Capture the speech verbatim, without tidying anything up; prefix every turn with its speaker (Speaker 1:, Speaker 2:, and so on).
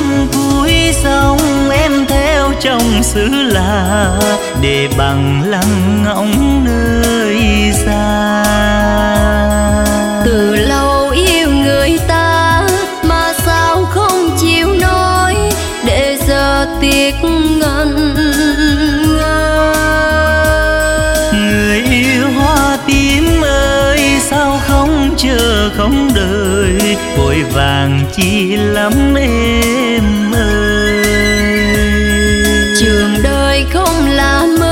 Speaker 1: cuối sông em theo chồng xứ lạ để bằng lăng ngóng nơi xa.
Speaker 2: Từ lâu yêu người ta mà sao không chịu nói, để giờ tiếc ngần ngơ.
Speaker 1: Người yêu hoa tím ơi sao không chờ không đợi, vội vàng chi lắm em ơi.
Speaker 2: Trường đời không là mơ